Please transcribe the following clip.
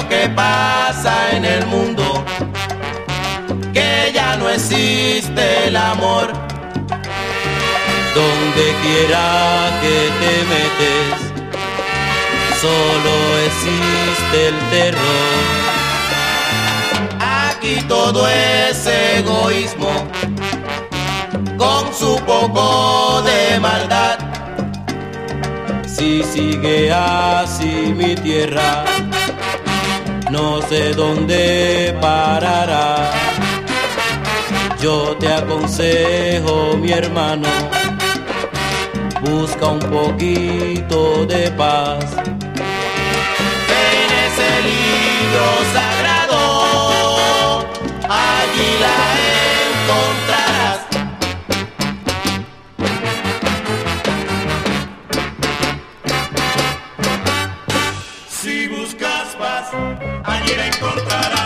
lo que pasa en el mundo, que ya no existe el amor. Donde quiera que te metes, solo existe el terror. Aquí todo es egoísmo, con su poco de maldad. Si sigue así mi tierra, no sé dónde parará. Yo te aconsejo, mi hermano, busca un poquito de paz. En ese libro sagrado, allí la encontrarás. Si buscas paz, allí la encontrarás.